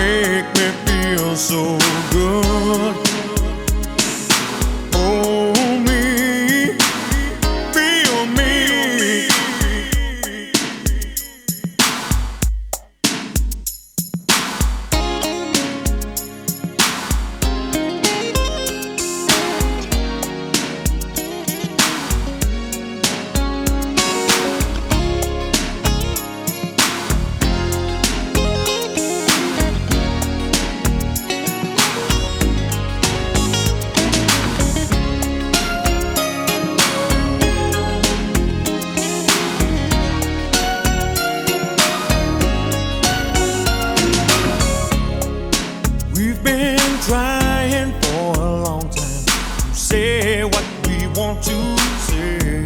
make me feel so good. Hold me, feel me. We've been trying for a long time to say what we want to say,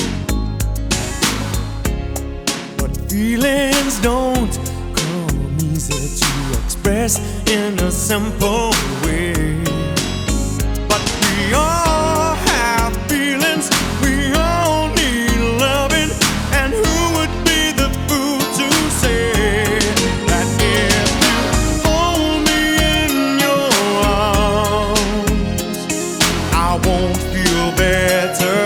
but feelings don't come easy to express in a simple way. But we all have feelings, we all need loving, and who would be the fool to say that if you hold me in your arms, I won't feel better.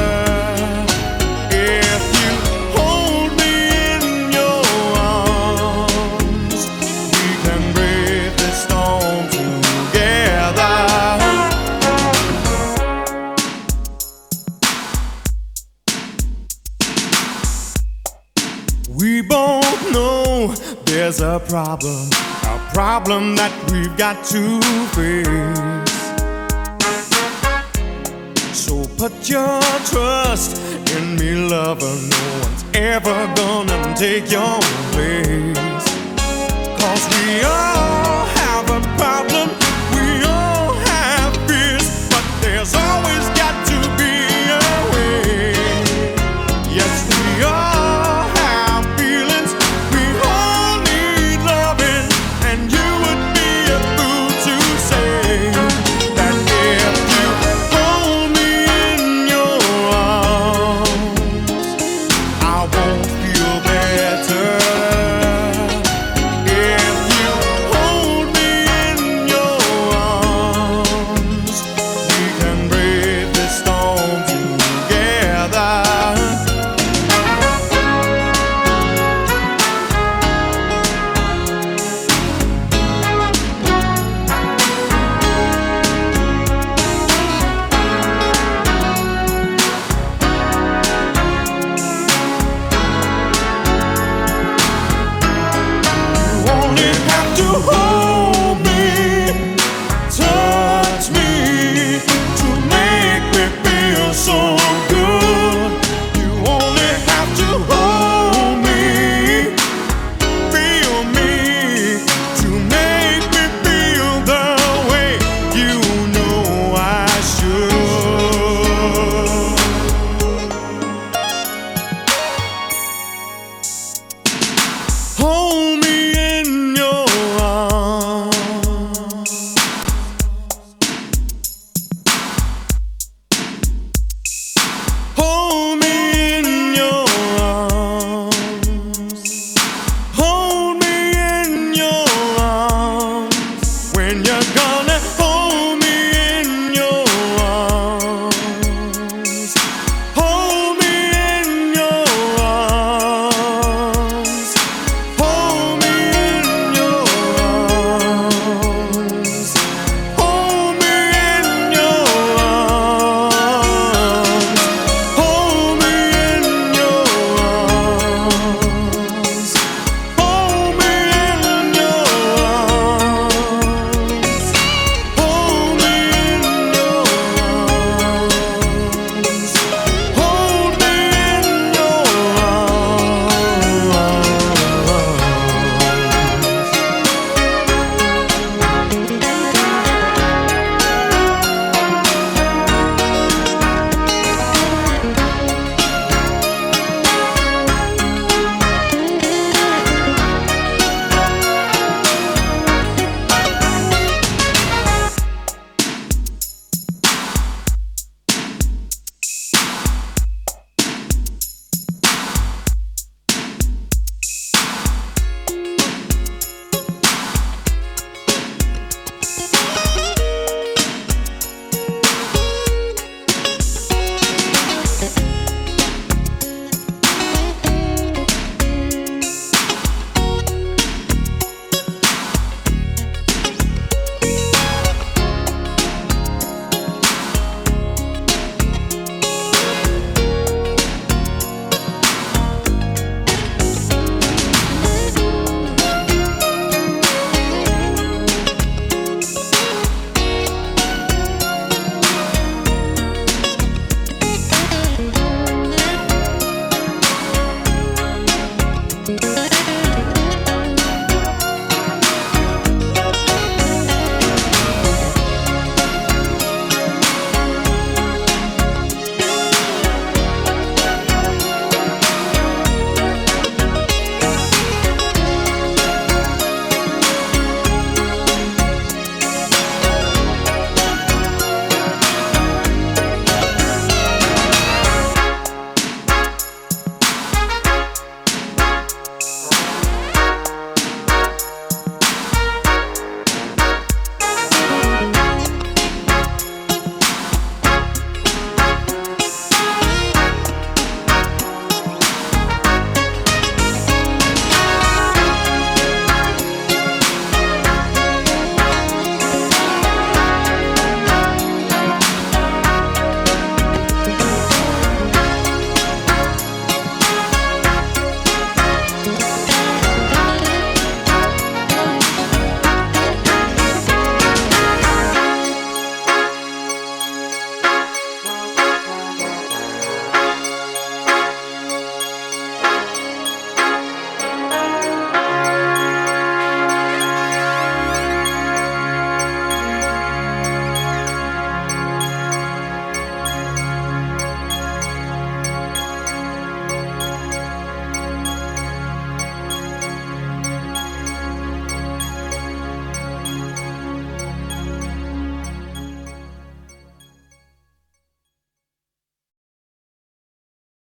If you hold me in your arms, we can brave this storm together. We both know there's a problem that we've got to face. So put your trust in me, lover. No one's ever gonna take your place. 'Cause we all have a problem, we all have fears, but there's always got to be a way. Yes, we all have feelings, we all need loving, and you would be a fool to say that if you hold me in your arms, I won't feel better. If you hold me in your arms, we can brave this storm together. You only have to hold